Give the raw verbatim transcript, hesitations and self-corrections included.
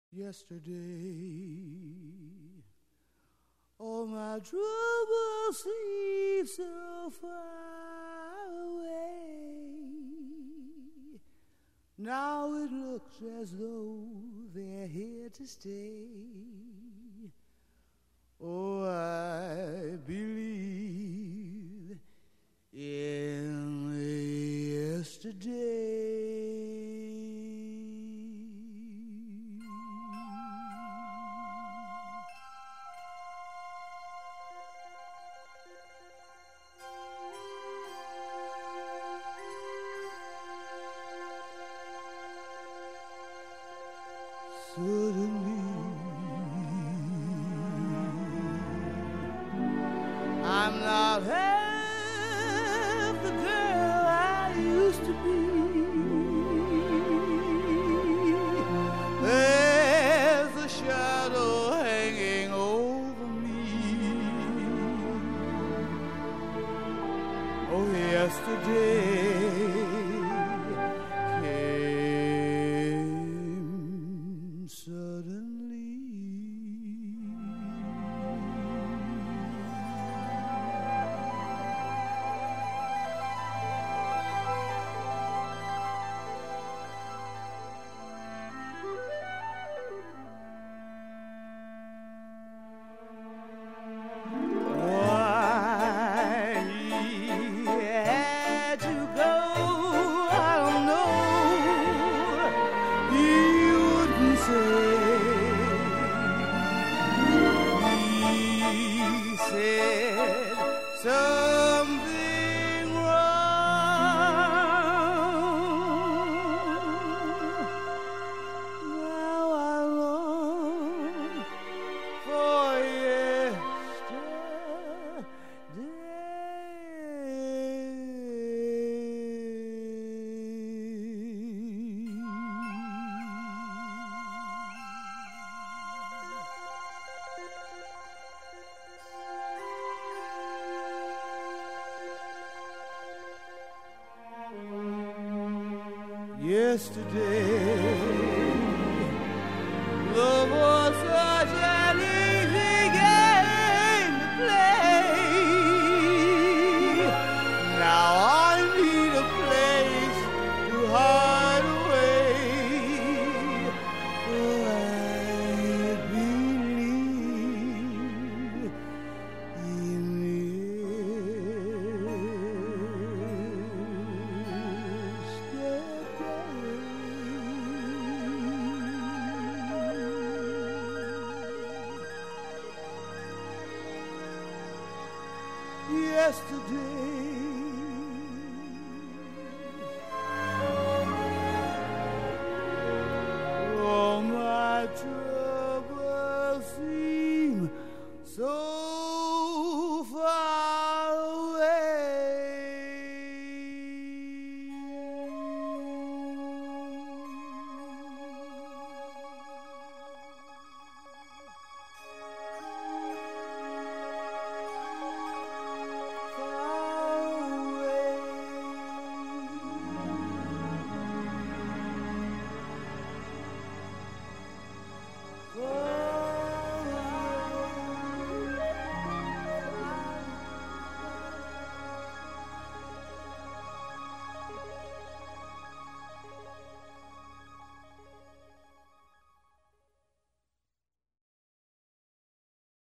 Yesterday, all my troubles seem so far away. Now it looks as though they're here to stay. Oh, I believe in yesterday. Suddenly, I'm not half the girl I used to be. There's a shadow hanging over me. Oh, yesterday suddenly. Why he had to go, I don't know. He wouldn't say. Said something wrong. Now I long for yesterday, love was such an easy game to play. Now I need a place to hide away. For I believe in yesterday. All my troubles